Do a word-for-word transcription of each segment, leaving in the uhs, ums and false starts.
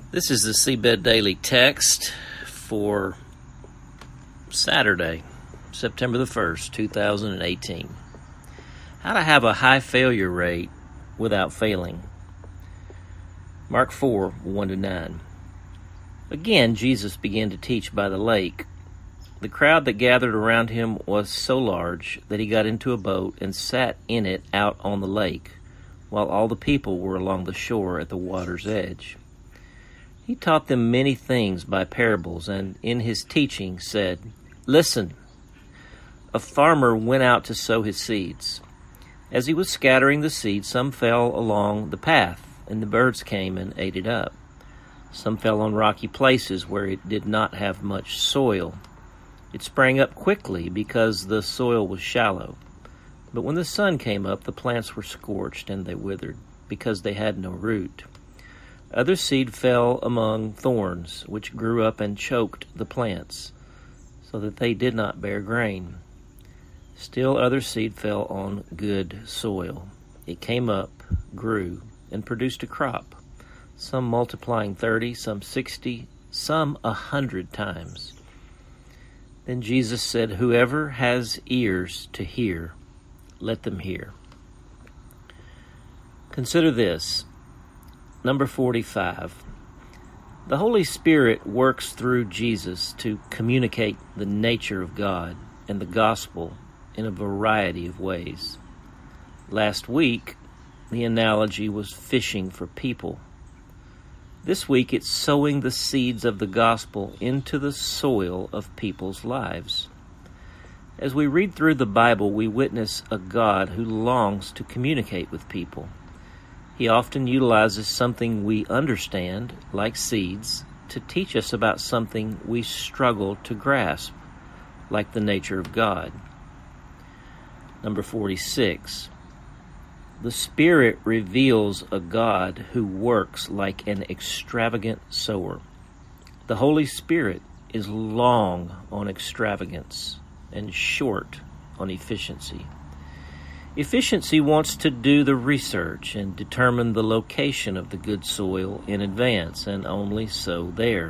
This is the Seabed Daily Text for Saturday, September the first, two thousand eighteen. How to have a high failure rate without failing. Mark four, one to nine. Again, Jesus began to teach by the lake. The crowd that gathered around him was so large that he got into a boat and sat in it out on the lake, while all the people were along the shore at the water's edge. He taught them many things by parables, and in his teaching said, "Listen, a farmer went out to sow his seeds. As he was scattering the seed, some fell along the path, and the birds came and ate it up. Some fell on rocky places where it did not have much soil. It sprang up quickly because the soil was shallow. But when the sun came up, the plants were scorched and they withered because they had no root. Other seed fell among thorns, which grew up and choked the plants, so that they did not bear grain. Still other seed fell on good soil. It came up, grew, and produced a crop, some multiplying thirty, some sixty, some a hundred times." Then Jesus said, "Whoever has ears to hear, let them hear." Consider this. Number forty-five. The Holy Spirit works through Jesus to communicate the nature of God and the gospel in a variety of ways. Last week, the analogy was fishing for people. This week, it's sowing the seeds of the gospel into the soil of people's lives. As we read through the Bible, we witness a God who longs to communicate with people. He often utilizes something we understand, like seeds, to teach us about something we struggle to grasp, like the nature of God. Number forty-six. The Spirit reveals a God who works like an extravagant sower. The Holy Spirit is long on extravagance and short on efficiency. Efficiency wants to do the research and determine the location of the good soil in advance and only sow there.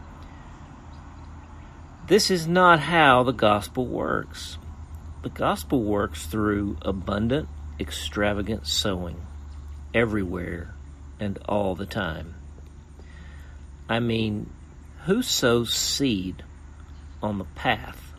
This is not how the gospel works. The gospel works through abundant, extravagant sowing, everywhere and all the time. I mean, who sows seed on the path?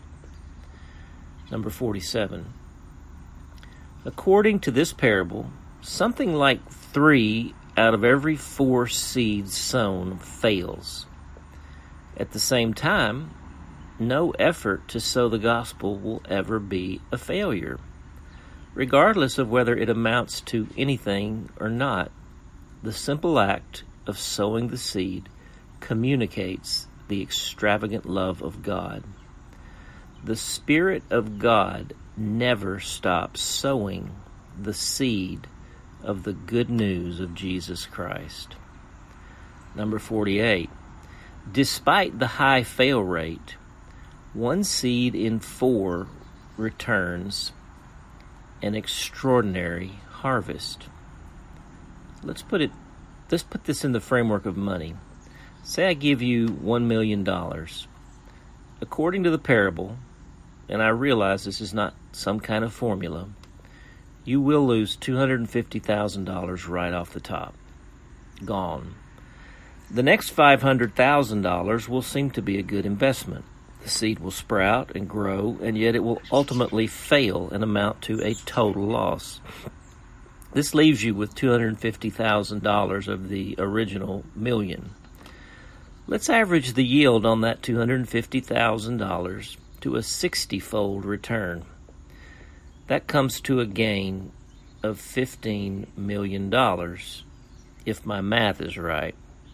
Number forty-seven. According to this parable, something like three out of every four seeds sown fails. At the same time, no effort to sow the gospel will ever be a failure, regardless of whether it amounts to anything or not. The simple act of sowing the seed communicates the extravagant love of God. The Spirit of God never stops sowing the seed of the good news of Jesus Christ. Number forty-eight. Despite the high fail rate, one seed in four returns an extraordinary harvest. Let's put it, let's put this in the framework of money. Say I give you one million dollars. According to the parable, and I realize this is not some kind of formula, you will lose two hundred fifty thousand dollars right off the top. Gone. The next five hundred thousand dollars will seem to be a good investment. The seed will sprout and grow, and yet it will ultimately fail and amount to a total loss. This leaves you with two hundred fifty thousand dollars of the original million. Let's average the yield on that two hundred fifty thousand dollars to a sixty-fold return. That comes to a gain of fifteen million dollars, if my math is right.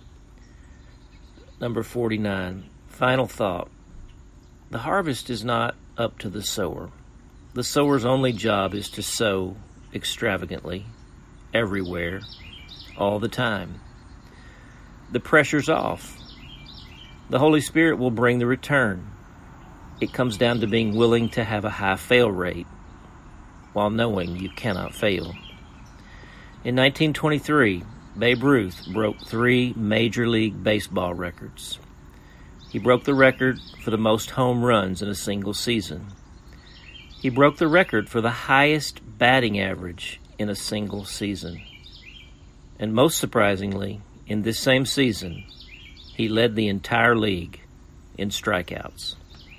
Number forty-nine, final thought. The harvest is not up to the sower. The sower's only job is to sow extravagantly, everywhere, all the time. The pressure's off. The Holy Spirit will bring the return. It comes down to being willing to have a high fail rate while knowing you cannot fail. In nineteen twenty-three, Babe Ruth broke three Major League Baseball records. He broke the record for the most home runs in a single season. He broke the record for the highest batting average in a single season. And most surprisingly, in this same season, he led the entire league in strikeouts.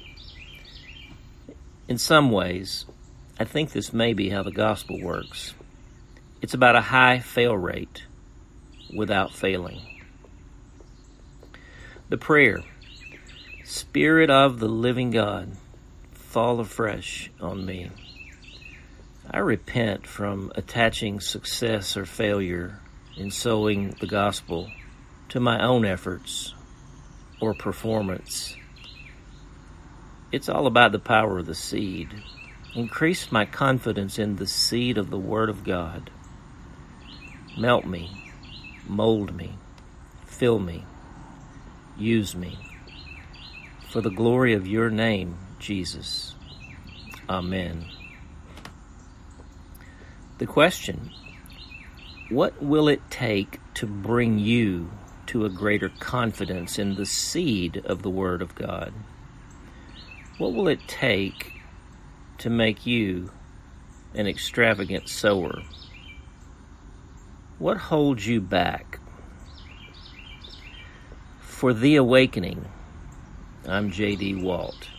In some ways, I think this may be how the gospel works. It's about a high fail rate without failing. The prayer, Spirit of the living God, fall afresh on me. I repent from attaching success or failure in sowing the gospel to my own efforts or performance. It's all about the power of the seed. Increase my confidence in the seed of the Word of God. Melt me, mold me, fill me, use me. For the glory of your name, Jesus. Amen. The question, what will it take to bring you to a greater confidence in the seed of the Word of God? What will it take to make you an extravagant sower? What holds you back? For The Awakening, I'm J D Walt.